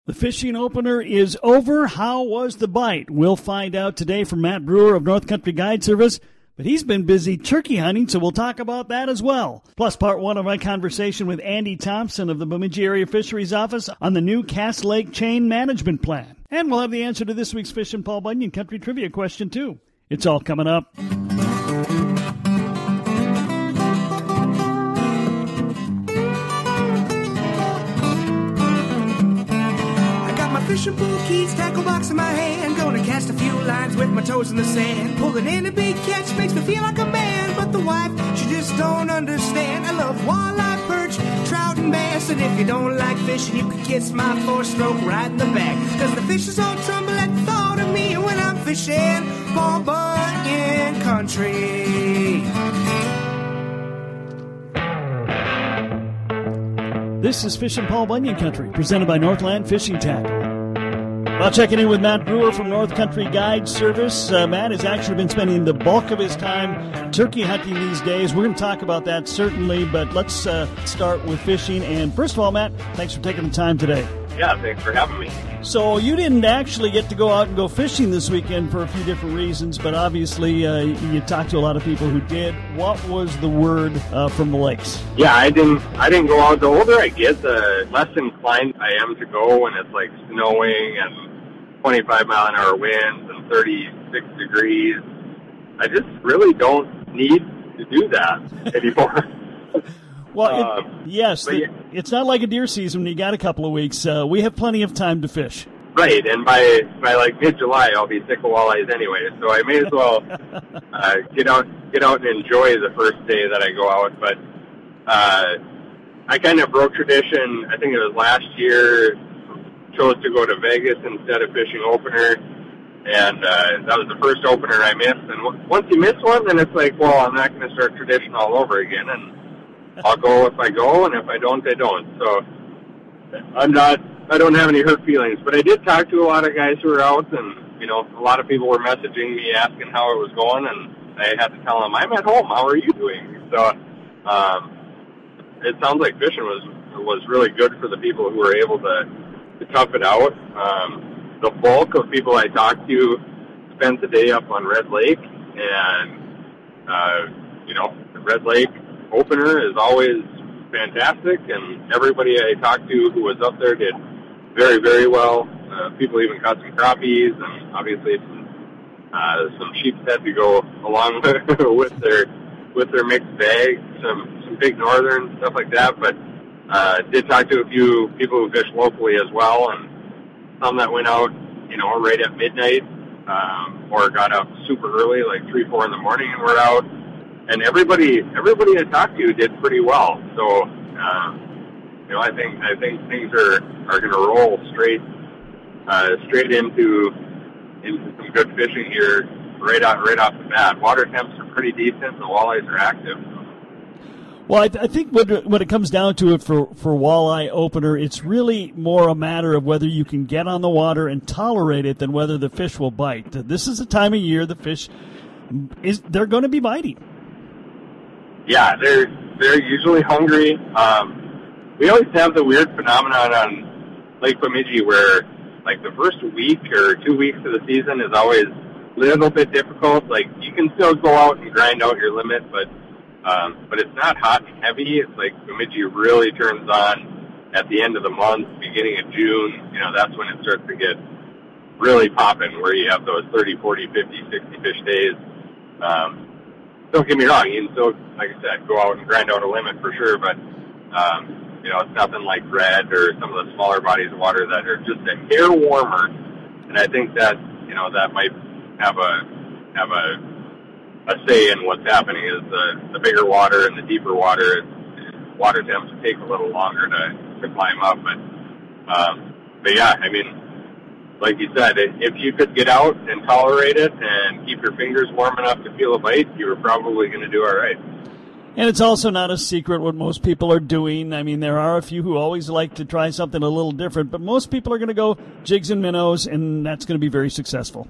The fishing opener is over. How was the bite? We'll find out today from Matt Brewer of North Country Guide Service. But he's been busy turkey hunting, so we'll talk about that as well. Plus, part one of my conversation with Andy Thompson of the Bemidji Area Fisheries Office on the new Cass Lake Chain Management Plan. And we'll have the answer to this week's Fishin' Paul Bunyan Country Trivia question, too. It's all coming up. Fishing pool keys, tackle box in my hand. Gonna cast a few lines with my toes in the sand. Pulling in a big catch makes me feel like a man. But the wife, she just don't understand. I love walleye, perch, trout, and bass. And if you don't like fishing, you can kiss my four-stroke right in the back. Cause the fishes all tremble at the thought of me when I'm fishing Paul Bunyan Country. This is Fishin' Paul Bunyan Country, presented by Northland Fishing Tackle. Well, checking in with Matt Brewer from North Country Guide Service. Matt has actually been spending the bulk of his time turkey hunting these days. We're going to talk about that certainly, but let's start with fishing. And first of all, Matt, thanks for taking the time today. Yeah, thanks for having me. So you didn't actually get to go out and go fishing this weekend for a few different reasons, but obviously you talked to a lot of people who did. What was the word from the lakes? Yeah, I didn't go out. The older I get, the less inclined I am to go when it's like snowing and 25-mile-an-hour winds and 36 degrees. I just really don't need to do that anymore. Well, it's not like a deer season when you got a couple of weeks. We have plenty of time to fish. Right, and by like mid-July, I'll be sick of walleyes anyway, so I may as well get out and enjoy the first day that I go out. But I kind of broke tradition. I think it was last year. Chose to go to Vegas instead of fishing opener, and that was the first opener I missed. And once you miss one, then it's like, well, I'm not going to start tradition all over again, and I'll go if I go, and if I don't, I don't. So I don't have any hurt feelings. But I did talk to a lot of guys who were out, and a lot of people were messaging me asking how it was going, and I had to tell them I'm at home. How are you doing? So it sounds like fishing was really good for the people who were able to tough it out. The bulk of people I talked to spent the day up on Red Lake, and the Red Lake opener is always fantastic, and everybody I talked to who was up there did very, very well. People even caught some crappies, and obviously some sheepshead to go along with their mixed bag, some big northern stuff like that. But did talk to a few people who fish locally as well, and some that went out, right at midnight, or got up super early, like 3, 4 in the morning, and were out. And everybody I talked to did pretty well. So, I think things are going to roll straight into some good fishing here right off the bat. Water temps are pretty decent. The walleyes are active. Well, I think when it comes down to it for walleye opener, it's really more a matter of whether you can get on the water and tolerate it than whether the fish will bite. This is the time of year the fish they're going to be biting. Yeah, they're usually hungry. We always have the weird phenomenon on Lake Bemidji where, like, the first week or 2 weeks of the season is always a little bit difficult. Like, you can still go out and grind out your limit, but it's not hot and heavy. It's like Bemidji really turns on at the end of the month, beginning of June. That's when it starts to get really popping, where you have those 30, 40, 50, 60 fish days. Don't get me wrong, you can still, like I said, go out and grind out a limit for sure, but it's nothing like red or some of the smaller bodies of water that are just a hair warmer. And I think that that might have a say in what's happening. Is the bigger water and the deeper water temps take a little longer to climb up. But yeah, I mean, like you said, if you could get out and tolerate it and keep your fingers warm enough to feel a bite, you were probably going to do all right. And it's also not a secret what most people are doing. I mean, there are a few who always like to try something a little different, but most people are going to go jigs and minnows, and that's going to be very successful.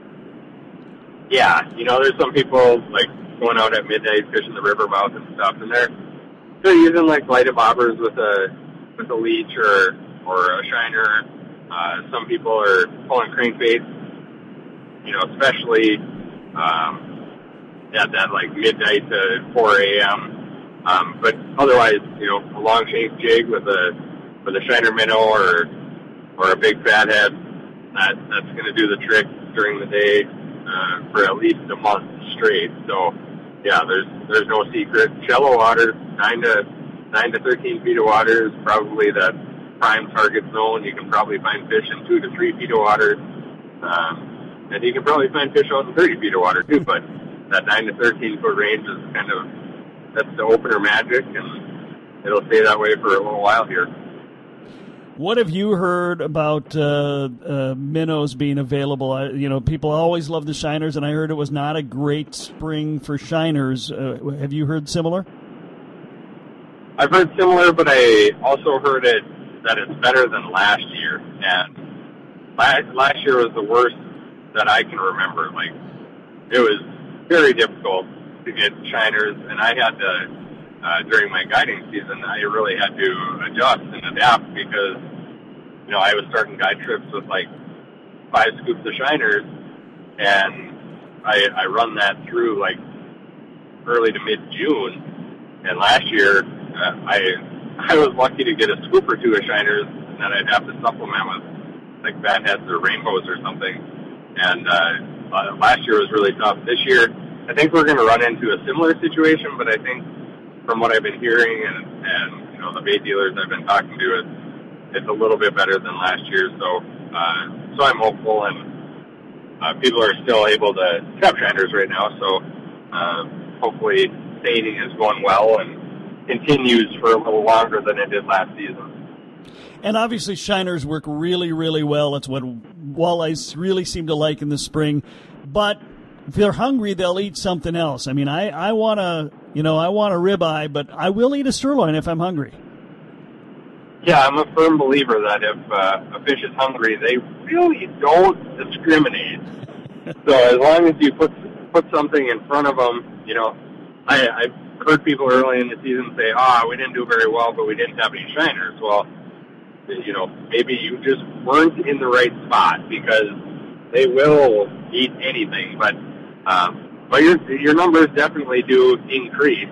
Yeah, there's some people, like, going out at midnight fishing the river mouth and stuff, and they're using, like, lighted bobbers with a leech or a shiner. Some people are pulling crankbaits, especially at that like midnight to 4 a.m. But otherwise, a long shank jig with a shiner minnow or a big fathead, that's going to do the trick during the day for at least a month straight. So yeah, there's no secret. Shallow water, 9 to 13 feet of water is probably that prime target zone. You can probably find fish in 2 to 3 feet of water, and you can probably find fish out in 30 feet of water too. But that 9 to 13 foot range is that's the opener magic, and it'll stay that way for a little while here. What have you heard about minnows being available? People always love the shiners, and I heard it was not a great spring for shiners. Have you heard similar? I've heard similar, but I also heard that it's better than last year. And last year was the worst that I can remember. Like, it was very difficult to get shiners, and I had to, during my guiding season, I really had to adjust and adapt because, I was starting guide trips with like 5 scoops of shiners, and I run that through like early to mid-June. And last year, I was lucky to get a scoop or two of shiners, and then I'd have to supplement with like fatheads or rainbows or something. And last year was really tough. This year, I think we're going to run into a similar situation, but I think from what I've been hearing and the bait dealers I've been talking to, it's a little bit better than last year. So I'm hopeful, and people are still able to trap shiners right now. So hopefully staining is going well and continues for a little longer than it did last season. And obviously shiners work really, really well. That's what walleyes really seem to like in the spring. But if they're hungry, they'll eat something else. I mean, I want a ribeye, but I will eat a sirloin if I'm hungry. Yeah, I'm a firm believer that if a fish is hungry, they really don't discriminate. So as long as you put something in front of them, I've heard people early in the season say, we didn't do very well, but we didn't have any shiners. Well, maybe you just weren't in the right spot, because they will eat anything. But your numbers definitely do increase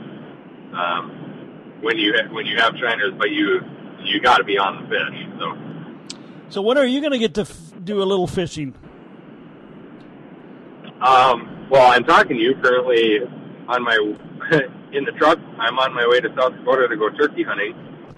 when you have shiners, but you got to be on the fish. So when are you going to get to do a little fishing? Well, I'm talking to you currently in the truck. I'm on my way to South Dakota to go turkey hunting.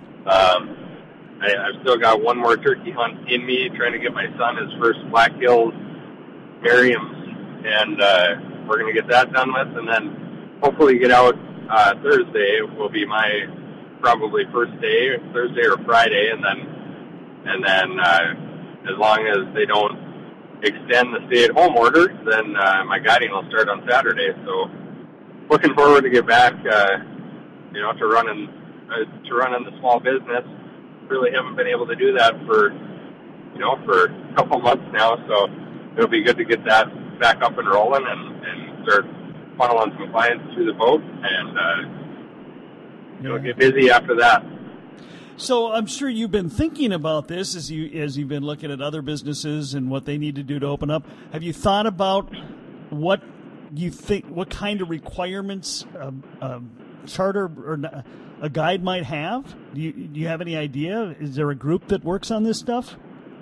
I've still got one more turkey hunt in me, trying to get my son his first Black Hills Merriam's, and we're going to get that done with, and then hopefully get out Thursday will be my probably first day, Thursday or Friday, and then as long as they don't extend the stay-at-home order, then my guiding will start on Saturday. So looking forward to get back, to running the small business. Really haven't been able to do that for a couple months now, so it'll be good to get that back up and rolling and start funneling some clients through the boat, and get busy after that. So I'm sure you've been thinking about this as you've been looking at other businesses and what they need to do to open up. Have you thought about what you think, what kind of requirements charter or a guide might have? Do you have any idea? Is there a group that works on this stuff?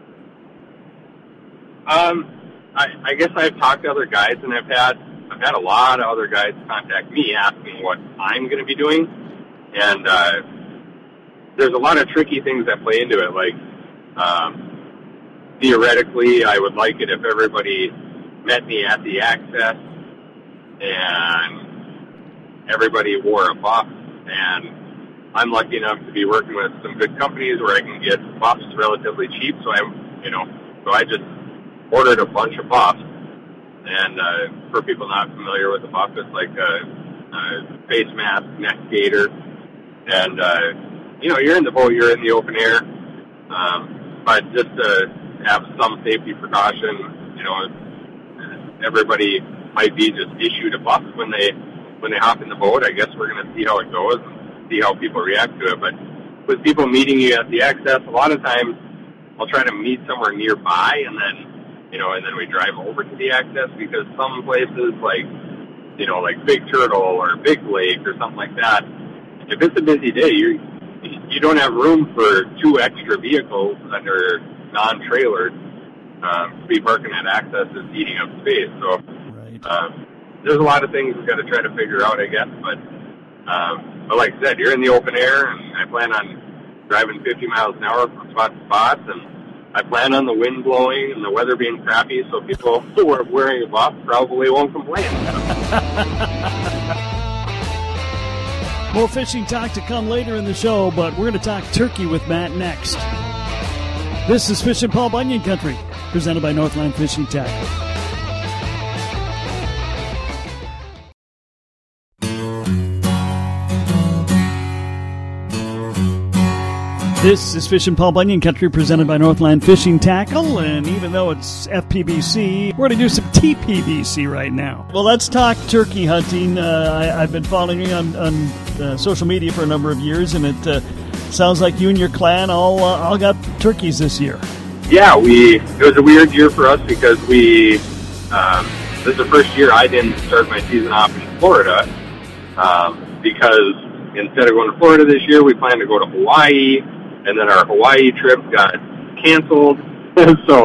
I guess I've talked to other guides, and I've had a lot of other guides contact me asking what I'm going to be doing, and there's a lot of tricky things that play into it. Like theoretically, I would like it if everybody met me at the access and everybody wore a buff, and I'm lucky enough to be working with some good companies where I can get buffs relatively cheap. So I just ordered a bunch of buffs. And for people not familiar with the buff, it's like a face mask, neck gaiter, and you're in the boat, you're in the open air, but just to have some safety precaution, everybody might be just issued a buff when they hop in the boat. I guess we're going to see how it goes and see how people react to it. But with people meeting you at the access, a lot of times I'll try to meet somewhere nearby, and then we drive over to the access, because some places like Big Turtle or Big Lake or something like that, if it's a busy day, you don't have room for 2 extra vehicles that are non-trailered. To be parking at access is eating up space. So right. There's a lot of things we've got to try to figure out, I guess. But like I said, you're in the open air, and I plan on driving 50 miles an hour from spot to spot, and I plan on the wind blowing and the weather being crappy, so people who are wearing a buff probably won't complain. More fishing talk to come later in the show, but we're going to talk turkey with Matt next. This is Fishin' Paul Bunyan Country, presented by Northland Fishing Tackle. This is Fishin' Paul Bunyan Country, presented by Northland Fishing Tackle, and even though it's FPBC, we're going to do some TPBC right now. Well, let's talk turkey hunting. I've been following you on social media for a number of years, and it sounds like you and your clan all got turkeys this year. Yeah, it was a weird year for us because this is the first year I didn't start my season off in Florida, because instead of going to Florida this year, we planned to go to Hawaii. And then our Hawaii trip got canceled. So,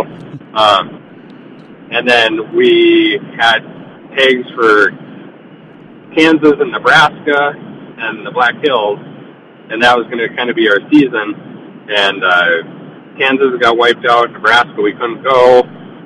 and then we had tags for Kansas and Nebraska and the Black Hills, and that was going to kind of be our season. And Kansas got wiped out. Nebraska, we couldn't go.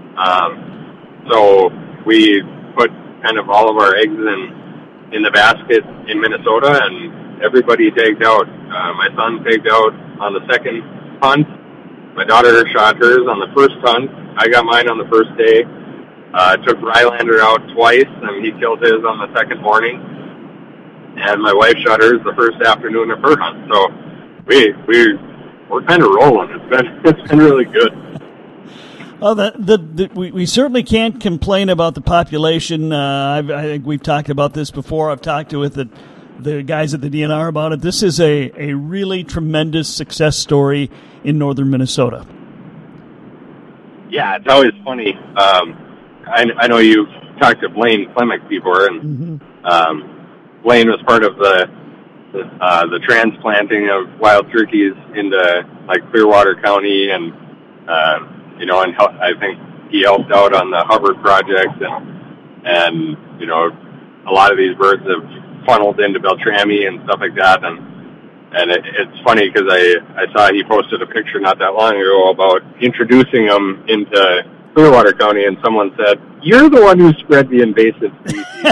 So we put kind of all of our eggs in the basket in Minnesota, and everybody tagged out. My son tagged out on the second hunt. My daughter shot hers on the first hunt. I got mine on the first day. Took Rylander out twice, and he killed his on the second morning. And my wife shot hers the first afternoon of her hunt. So we're kind of rolling. It's been really good. Well, we certainly can't complain about the population. I think we've talked about this before. I've talked with the guys at the DNR about it. This is a really tremendous success story in northern Minnesota. Yeah, it's always funny. I know you've talked to Blaine Klemick before, and Blaine was part of the transplanting of wild turkeys into like Clearwater County, and and I think he helped out on the Hubbard project, and a lot of these birds have funneled into Beltrami and stuff like that, and it's funny because I saw he posted a picture not that long ago about introducing them into Clearwater County, and someone said, "You're the one who spread the invasive species."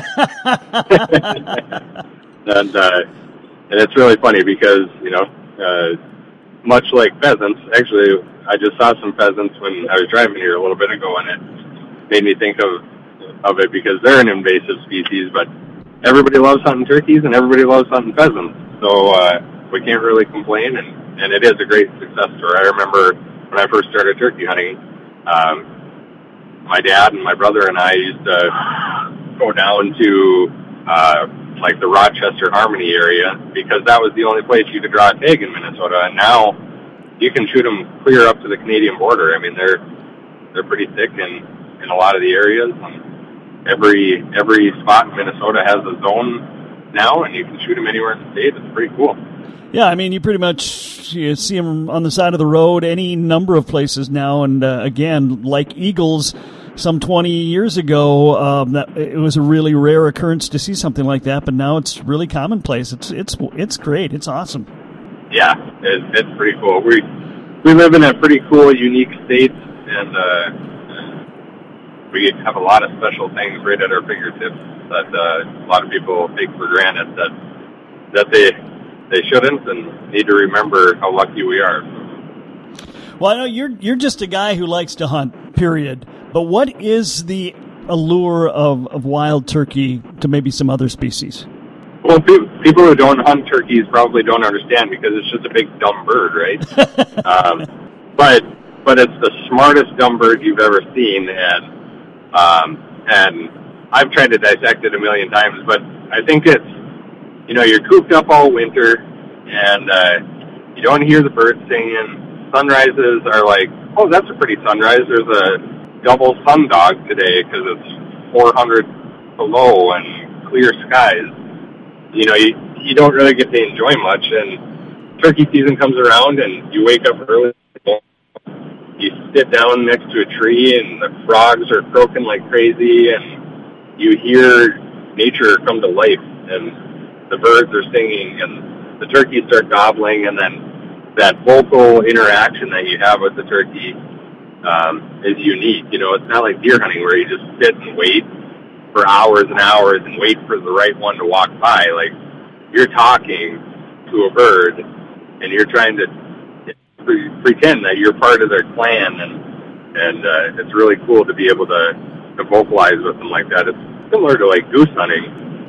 and it's really funny because much like pheasants, actually I just saw some pheasants when I was driving here a little bit ago, and it made me think of it because they're an invasive species, but everybody loves hunting turkeys and everybody loves hunting pheasants, so we can't really complain, and it is a great success story. I remember when I first started turkey hunting, my dad and my brother and I used to go down to like the Rochester Harmony area, because that was the only place you could draw a tag in Minnesota, and now you can shoot them clear up to the Canadian border. I mean, they're pretty thick in a lot of the areas, and every spot in Minnesota has a zone now, and you can shoot them anywhere in the state. It's pretty cool. Yeah, I mean, you pretty much see them on the side of the road, any number of places now. And again, like eagles, some 20 years ago, it was a really rare occurrence to see something like that. But now it's really commonplace. It's great. It's awesome. Yeah, it's pretty cool. We live in a pretty cool, unique state, and we have a lot of special things right at our fingertips that a lot of people take for granted that they shouldn't, and need to remember how lucky we are. Well, I know you're just a guy who likes to hunt, period. But what is the allure of wild turkey to maybe some other species? Well, people who don't hunt turkeys probably don't understand, because it's just a big dumb bird, right? But it's the smartest dumb bird you've ever seen, and I've tried to dissect it a million times, but I think it's, you're cooped up all winter, and you don't hear the birds singing, sunrises are like, oh, that's a pretty sunrise. There's a double sun dog today because it's 400 below and clear skies. You know, you don't really get to enjoy much. And turkey season comes around, and you wake up early. You sit down next to a tree, and the frogs are croaking like crazy, and you hear nature come to life, and the birds are singing, and the turkeys start gobbling, and then that vocal interaction that you have with the turkey is unique. You know, it's not like deer hunting where you just sit and wait for hours and hours and wait for the right one to walk by. Like, you're talking to a bird, and you're trying to pretend that you're part of their clan, and it's really cool to be able to vocalize with them like that. It's similar to like goose hunting,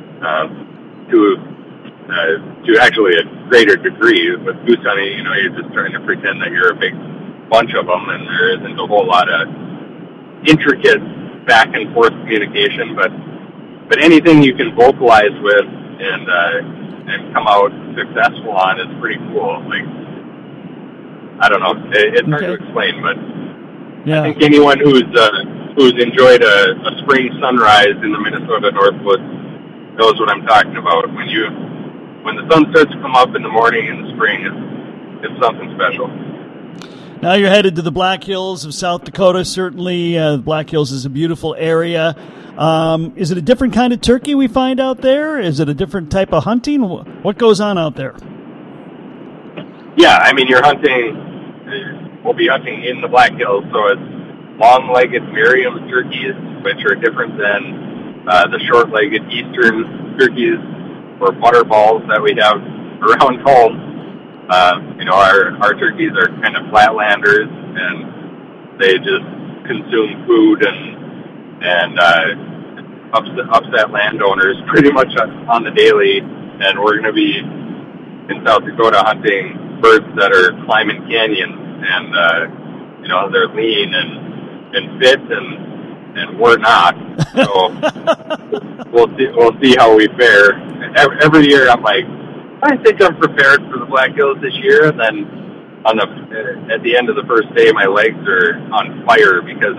to actually a greater degree. With goose hunting, you know, you're just trying to pretend that you're a big bunch of them, and there isn't a whole lot of intricate back and forth communication. But anything you can vocalize with and come out successful on is pretty cool. Like, I don't know, it's hard to explain, but yeah. I think anyone who's enjoyed a spring sunrise in the Minnesota Northwoods knows what I'm talking about. When the sun starts to come up in the morning in the spring, it's something special. Now you're headed to the Black Hills of South Dakota. Certainly, the Black Hills is a beautiful area. Is it a different kind of turkey we find out there? Is it a different type of hunting? What goes on out there? Yeah, I mean, we'll be hunting in the Black Hills, so it's long-legged Merriam's turkeys, which are different than the short-legged eastern turkeys or butterballs that we have around home. You know, our turkeys are kind of flatlanders, and they just consume food and upset landowners pretty much on the daily. And we're going to be in South Dakota hunting birds that are climbing canyons, and you know, they're lean and fit, and we're not. So we'll see how we fare. Every year I'm like, I think I'm prepared for the Black Hills this year, and then at the end of the first day, my legs are on fire because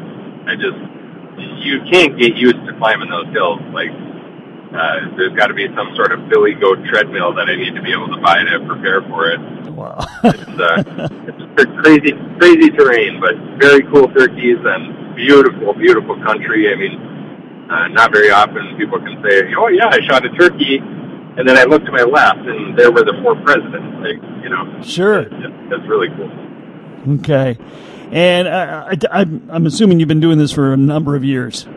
you can't get used to climbing those hills. Like, there's got to be some sort of Billy Goat treadmill that I need to be able to buy to prepare for it. Wow. It's crazy terrain, but very cool turkeys and beautiful, beautiful country. I mean, not very often people can say, oh yeah, I shot a turkey, and then I looked to my left, and there were the 4 presidents. Like, you know, sure, it's really cool. Okay, and I'm assuming you've been doing this for a number of years.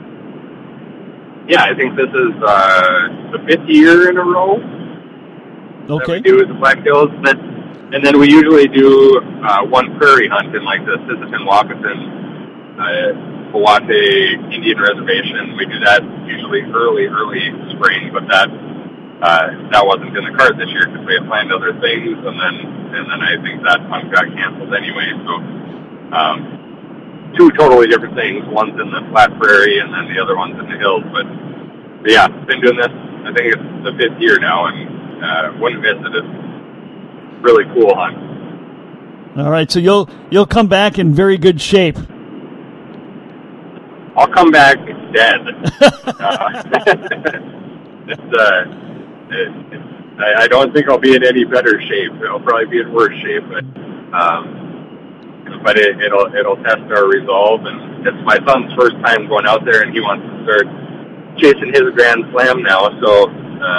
Yeah, I think this is the 5th year in a row. Okay. That we do the Black Hills, and then we usually do one prairie hunt in like the Sisseton-Wahpeton, Powate Indian Reservation. We do that usually early spring, but that wasn't in the card this year because we had planned other things, and then I think that hunt got canceled anyway. So 2 totally different things. One's in the flat prairie, and then the other one's in the hills. But yeah, been doing this. I think it's the 5th year now, and wouldn't miss it. It's really cool hunt. All right, so you'll come back in very good shape. I'll come back dead. I don't think I'll be in any better shape. I'll probably be in worse shape, but it'll test our resolve. And it's my son's first time going out there, and he wants to start chasing his Grand Slam now. So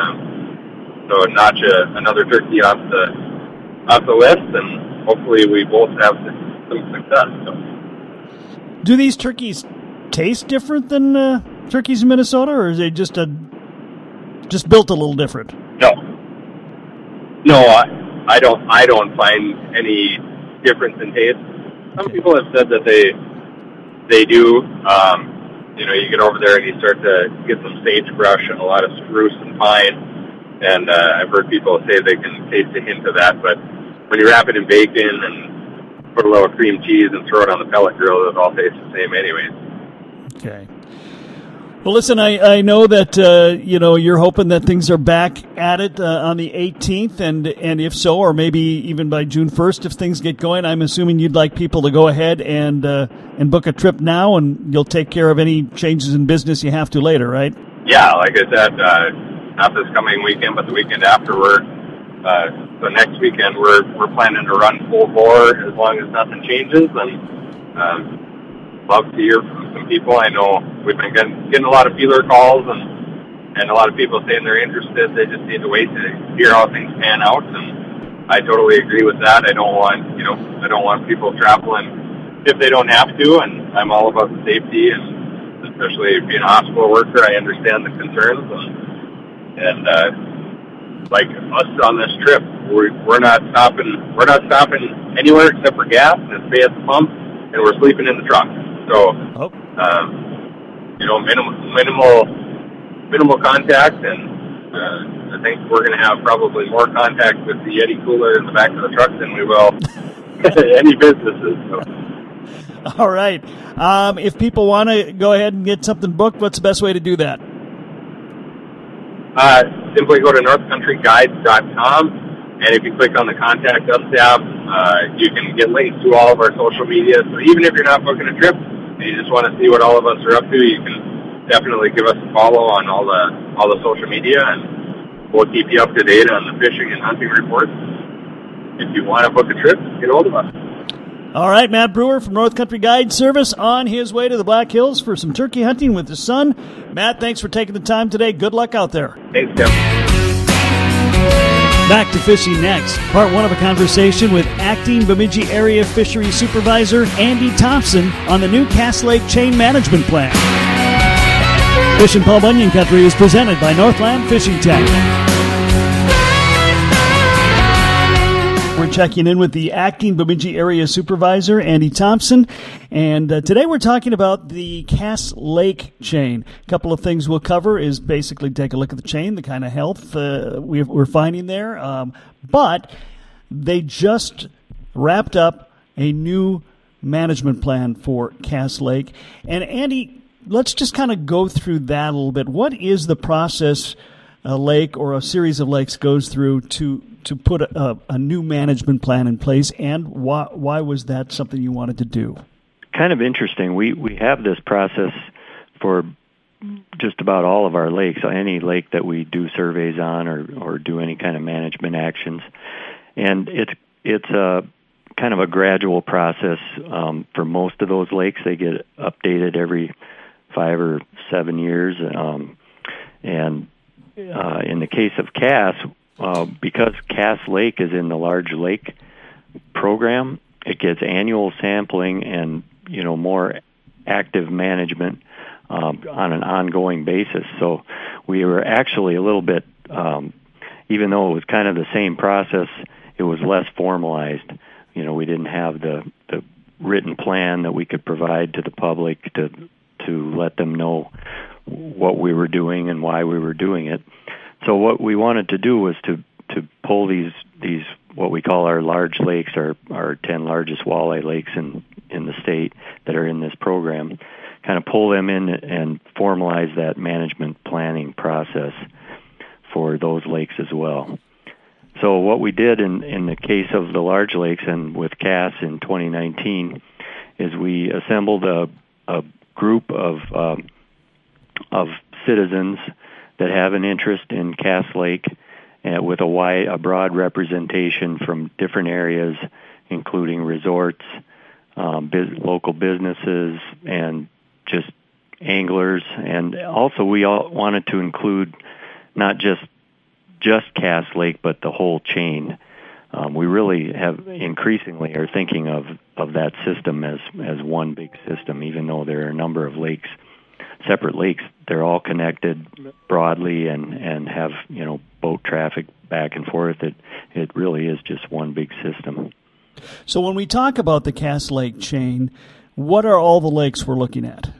notch another turkey off the list, and hopefully we both have some success. So. Do these turkeys taste different than turkeys in Minnesota, or is they just built a little different? No, I don't find any difference in taste. Some people have said that they do. You know, you get over there and you start to get some sagebrush and a lot of spruce and pine, and I've heard people say they can taste a hint of that. But when you wrap it in bacon and put a little cream cheese and throw it on the pellet grill, it all tastes the same anyways. Okay. Well, listen, I know that you're hoping that things are back at it on the 18th, and if so, or maybe even by June 1st, if things get going, I'm assuming you'd like people to go ahead and book a trip now, and you'll take care of any changes in business you have to later, right? Yeah, like I said, not this coming weekend, but the weekend afterward. So next weekend, we're planning to run full bore as long as nothing changes, and love to hear from some people. I know we've been getting a lot of feeler calls and a lot of people saying they're interested. They just need to wait to hear how things pan out, and I totally agree with that. I don't want people traveling if they don't have to, and I'm all about the safety, and especially being a hospital worker, I understand the concerns, and like us on this trip, we're not stopping anywhere except for gas and stay at the pump, and we're sleeping in the truck. So, minimal contact, and I think we're going to have probably more contact with the Yeti cooler in the back of the truck than we will any businesses. So. All right. If people want to go ahead and get something booked, what's the best way to do that? Simply go to northcountryguides.com, and if you click on the Contact Us tab, you can get links to all of our social media. So even if you're not booking a trip, and you just want to see what all of us are up to, you can definitely give us a follow on all the social media, and we'll keep you up to date on the fishing and hunting reports. If you want to book a trip, get hold of us. All right, Matt Brewer from North Country Guide Service on his way to the Black Hills for some turkey hunting with his son. Matt, thanks for taking the time today. Good luck out there. Thanks, Tim. Back to fishing next. Part one of a conversation with acting Bemidji Area Fisheries Supervisor Andy Thompson on the new Cass Lake Chain Management Plan. Fishing Paul Bunyan Country is presented by Northland Fishing Tech. We're checking in with the acting Bemidji Area Supervisor, Andy Thompson, and today we're talking about the Cass Lake chain. A couple of things we'll cover is basically take a look at the chain, the kind of health we're finding there, but they just wrapped up a new management plan for Cass Lake. And Andy, let's just kind of go through that a little bit. What is the process a lake or a series of lakes goes through to put a new management plan in place, and why was that something you wanted to do? Kind of interesting. We have this process for just about all of our lakes, any lake that we do surveys on or do any kind of management actions. And it's a kind of a gradual process. For most of those lakes, they get updated every 5 or 7 years. And in the case of Cass, because Cass Lake is in the large lake program, it gets annual sampling and more active management on an ongoing basis. So we were actually a little bit, even though it was kind of the same process, it was less formalized. We didn't have the written plan that we could provide to the public to let them know what we were doing and why we were doing it. So what we wanted to do was to pull these what we call our large lakes, our 10 largest walleye lakes in the state that are in this program, kind of pull them in and formalize that management planning process for those lakes as well. So what we did in the case of the large lakes and with Cass in 2019 is we assembled a group of citizens that have an interest in Cass Lake, with a broad representation from different areas, including resorts, local businesses, and just anglers. And also we all wanted to include not just Cass Lake, but the whole chain. We really have increasingly are thinking of that system as one big system, even though there are a number of lakes, separate lakes. They're all connected broadly and have boat traffic back and forth. It really is just one big system. So when we talk about the Cass Lake chain, what are all the lakes we're looking at?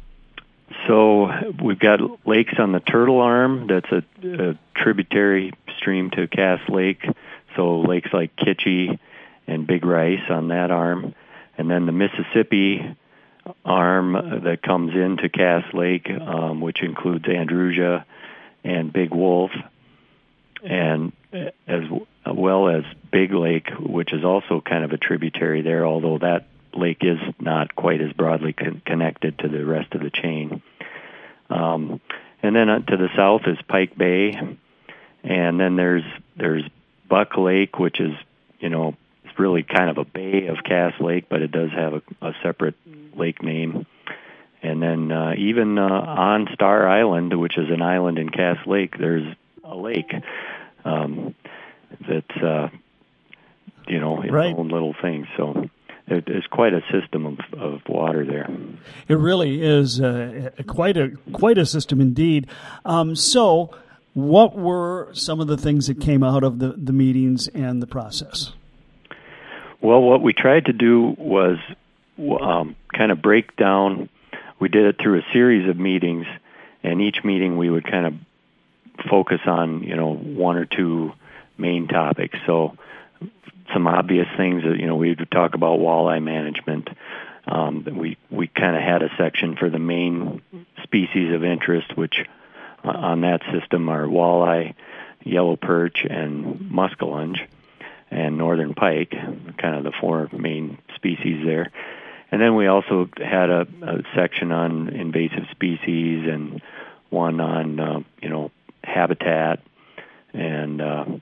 So we've got lakes on the Turtle Arm. That's a tributary stream to Cass Lake. So lakes like Kitchie and Big Rice on that arm. And then the Mississippi arm that comes into Cass Lake, which includes Andrusia and Big Wolf, and as well as Big Lake, which is also kind of a tributary there, although that lake is not quite as broadly connected to the rest of the chain. And then to the south is Pike Bay, and then there's Buck Lake, which is, it's really kind of a bay of Cass Lake, but it does have a separate lake name. And then even on Star Island, which is an island in Cass Lake, there's a lake that's, its right. own little thing. So there's quite a system of water there. It really is quite a system indeed. So what were some of the things that came out of the meetings and the process? Well, what we tried to do was kind of break down. We did it through a series of meetings, and each meeting we would kind of focus on, one or two main topics. So some obvious things that, we would talk about walleye management. We kind of had a section for the main species of interest, which on that system are walleye, yellow perch, and muskellunge, and northern pike, kind of the four main species there. And then we also had a section on invasive species and one on, habitat, and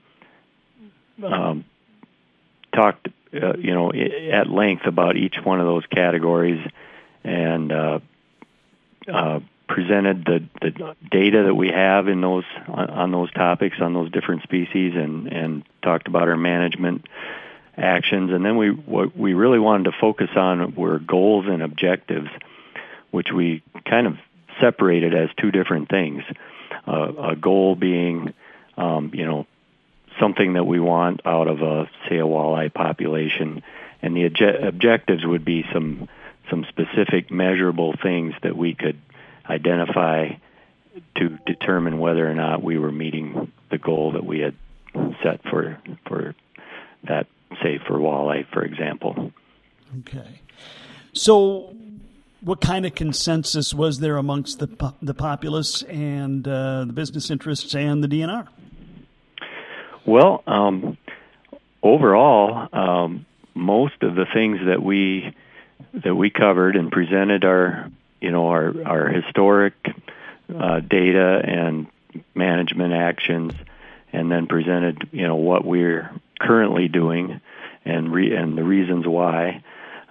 talked, at length about each one of those categories, and presented the data that we have in those on those topics, on those different species, and talked about our management actions. And then what we really wanted to focus on were goals and objectives, which we kind of separated as two different things. A goal being, something that we want out of say a walleye population, and the objectives would be some specific measurable things that we could identify to determine whether or not we were meeting the goal that we had set for that, say for walleye, for example. Okay. So what kind of consensus was there amongst the populace and the business interests and the DNR? Well, overall, most of the things that we covered and presented our historic data and management actions, and then presented what we're currently doing and the reasons why.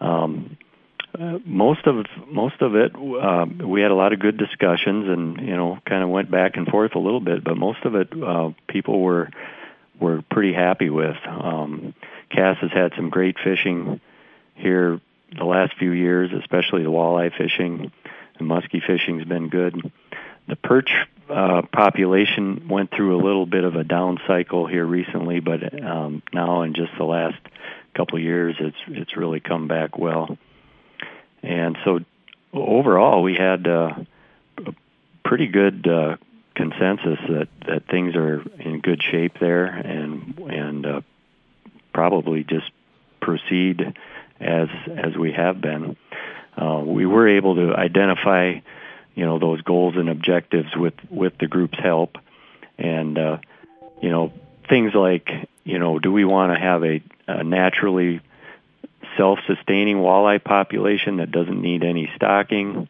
Most of it, we had a lot of good discussions, and kind of went back and forth a little bit. But most of it, people were pretty happy with. Cass has had some great fishing here the last few years, especially the walleye fishing. The muskie fishing's been good. The perch population went through a little bit of a down cycle here recently, but now in just the last couple of years, it's really come back well. And so overall, we had a pretty good consensus that things are in good shape there, and probably just proceed as we have been. We were able to identify those goals and objectives with the group's help, and things like do we want to have a naturally self-sustaining walleye population that doesn't need any stocking,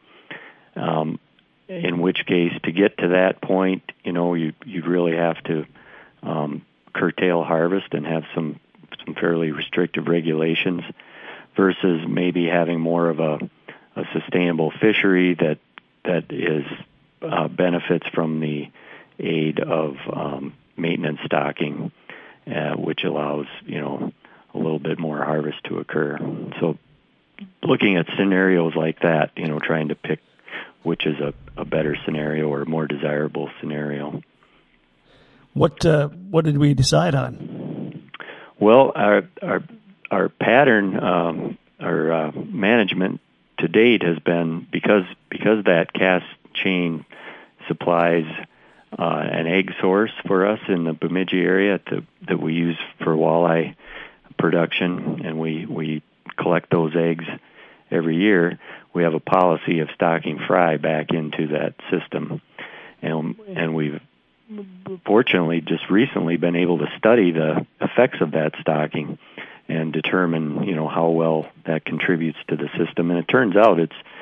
in which case, to get to that point, you'd really have to curtail harvest and have some fairly restrictive regulations, versus maybe having more of a sustainable fishery that is benefits from the aid of maintenance stocking, which allows a little bit more harvest to occur. So looking at scenarios like that, trying to pick which is a better scenario or a more desirable scenario. What did we decide on? Well, our pattern, our management to date has been, because that Cass chain supplies an egg source for us in the Bemidji area that we use for walleye production, and we collect those eggs every year, we have a policy of stocking fry back into that system. And we've fortunately just recently been able to study the effects of that stocking and determine, how well that contributes to the system. And it turns out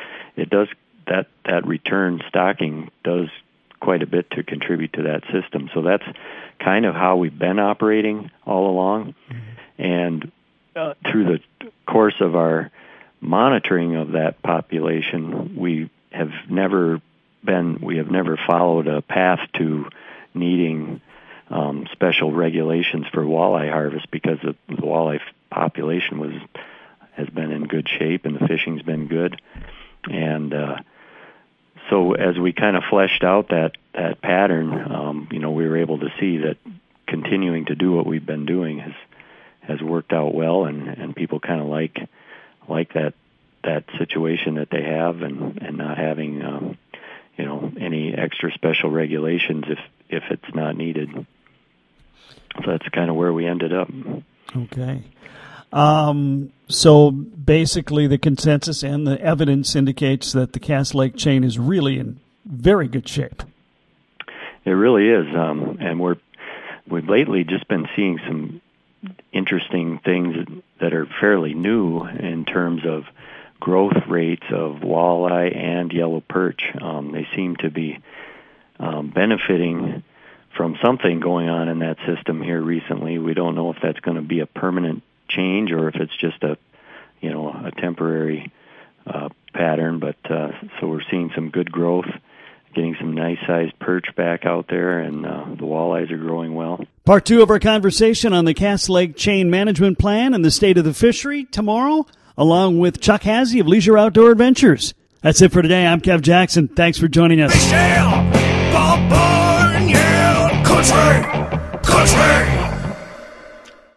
that return stocking does quite a bit to contribute to that system. So that's kind of how we've been operating all along. Mm-hmm. And through the course of our monitoring of that population, we have never followed a path to needing special regulations for walleye harvest, because the walleye population has been in good shape and the fishing's been good. And so as we kind of fleshed out that pattern, we were able to see that continuing to do what we've been doing has worked out well, and people kind of like that situation that they have, and not having any extra special regulations if it's not needed. So that's kind of where we ended up. Okay. So basically the consensus and the evidence indicates that the Cass Lake chain is really in very good shape. It really is. And we've lately just been seeing some interesting things that are fairly new in terms of growth rates of walleye and yellow perch. They seem to be benefiting from something going on in that system here recently. We don't know if that's going to be a permanent change or if it's just a temporary pattern. But so we're seeing some good growth, getting some nice-sized perch back out there, and the walleyes are growing well. Part 2 of our conversation on the Cass Lake Chain Management Plan and the state of the fishery tomorrow, along with Chuck Hazy of Leisure Outdoor Adventures. That's it for today. I'm Kev Jackson. Thanks for joining us. Country.